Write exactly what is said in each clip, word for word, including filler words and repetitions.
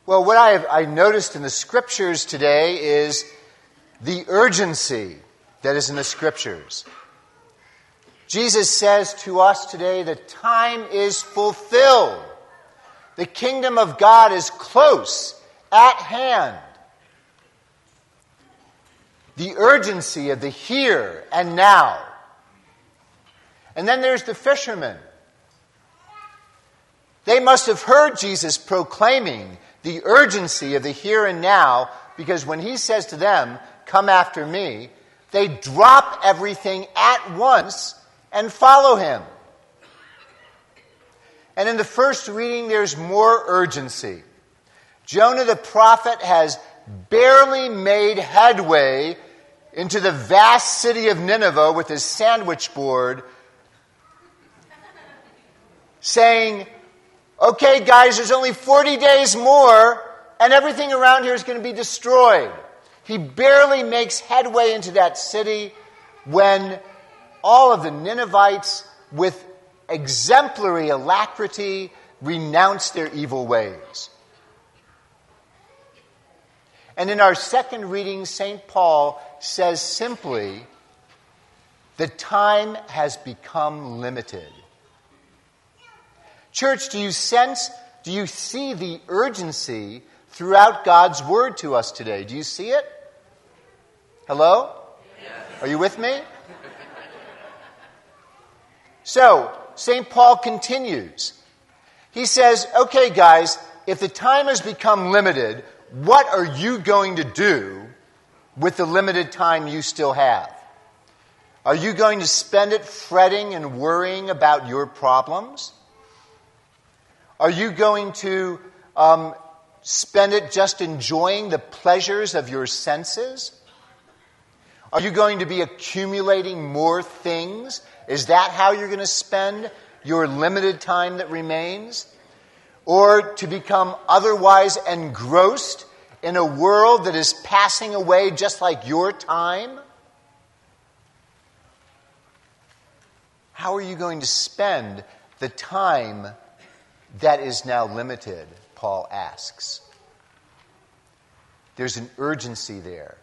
Well, what I have I noticed in the Scriptures today is the urgency that is in the Scriptures. Jesus says to us today, the time is fulfilled. The kingdom of God is close, at hand. The urgency of the here and now. And then there's the fishermen. They must have heard Jesus proclaiming the urgency of the here and now, because when he says to them, "Come after me," they drop everything at once and follow him. And in the first reading, there's more urgency. Jonah the prophet has barely made headway into the vast city of Nineveh with his sandwich board, saying, "Okay, guys, there's only forty days more, and everything around here is going to be destroyed." He barely makes headway into that city when all of the Ninevites, with exemplary alacrity, renounce their evil ways. And in our second reading, Saint Paul says simply, the time has become limited. Church, do you sense, do you see the urgency throughout God's word to us today? Do you see it? Hello? Yes. Are you with me? So, Saint Paul continues. He says, okay, guys, if the time has become limited, what are you going to do with the limited time you still have? Are you going to spend it fretting and worrying about your problems? Are you going to um, spend it just enjoying the pleasures of your senses? Are you going to be accumulating more things? Is that how you're going to spend your limited time that remains? Or to become otherwise engrossed in a world that is passing away just like your time? How are you going to spend the time that is now limited, Paul asks. There's an urgency there.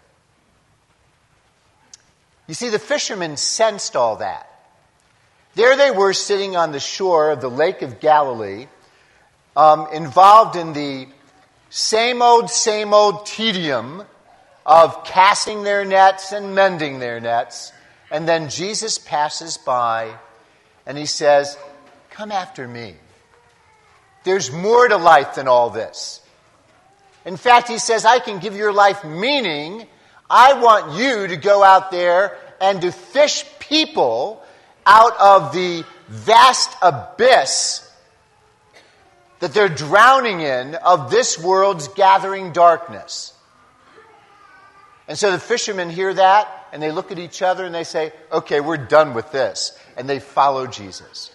You see, the fishermen sensed all that. There they were sitting on the shore of the Lake of Galilee, um, involved in the same old, same old tedium of casting their nets and mending their nets. And then Jesus passes by and he says, "Come after me." There's more to life than all this. In fact, he says, I can give your life meaning. I want you to go out there and to fish people out of the vast abyss that they're drowning in of this world's gathering darkness. And so the fishermen hear that, and they look at each other and they say, okay, we're done with this. And they follow Jesus.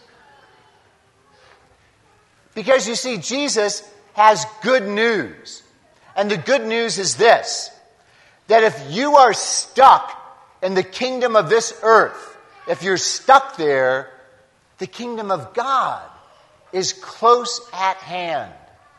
Because you see, Jesus has good news. And the good news is this, that if you are stuck in the kingdom of this earth, if you're stuck there, the kingdom of God is close at hand.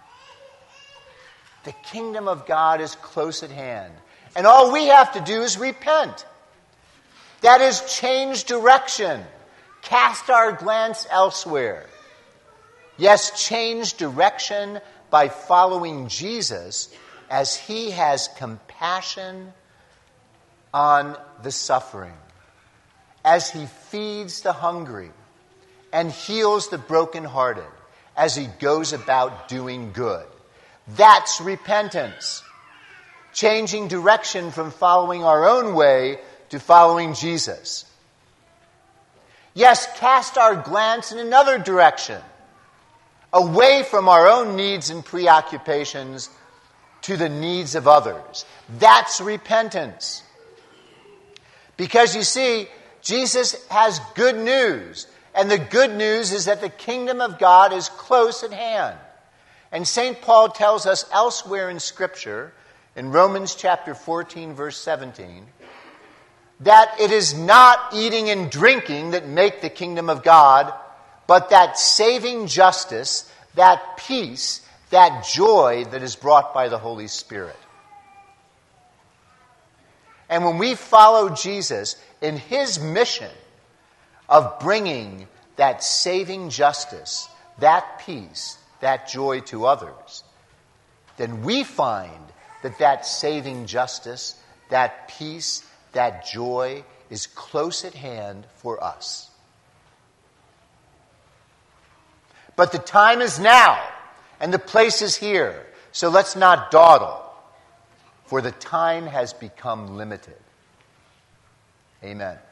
The kingdom of God is close at hand. And all we have to do is repent. That is, change direction. Cast our glance elsewhere. Yes, change direction by following Jesus as he has compassion on the suffering, as he feeds the hungry and heals the brokenhearted, as he goes about doing good. That's repentance. Changing direction from following our own way to following Jesus. Yes, cast our glance in another direction, away from our own needs and preoccupations to the needs of others. That's repentance. Because you see, Jesus has good news. And the good news is that the kingdom of God is close at hand. And Saint Paul tells us elsewhere in Scripture, in Romans chapter fourteen, verse seventeen, that it is not eating and drinking that make the kingdom of God, but that saving justice, that peace, that joy that is brought by the Holy Spirit. And when we follow Jesus in his mission of bringing that saving justice, that peace, that joy to others, then we find that that saving justice, that peace, that joy is close at hand for us. But the time is now, and the place is here, so let's not dawdle, for the time has become limited. Amen.